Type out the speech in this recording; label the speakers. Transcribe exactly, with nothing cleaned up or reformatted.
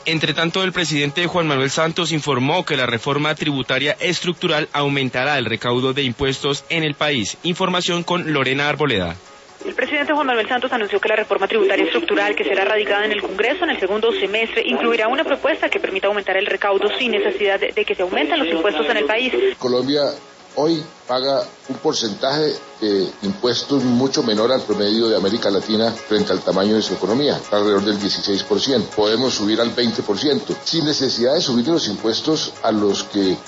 Speaker 1: Entre tanto, el presidente Juan Manuel Santos informó que la reforma tributaria estructural aumentará el recaudo de impuestos en el país. Información con Lorena Arboleda.
Speaker 2: El presidente Juan Manuel Santos anunció que la reforma tributaria estructural que será radicada en el Congreso en el segundo semestre incluirá una propuesta que permita aumentar el recaudo sin necesidad de, de que se aumenten los impuestos en el país.
Speaker 3: Colombia hoy paga un porcentaje de impuestos mucho menor al promedio de América Latina frente al tamaño de su economía, alrededor del dieciséis por ciento. Podemos subir al veinte por ciento, sin necesidad de subir los impuestos a los que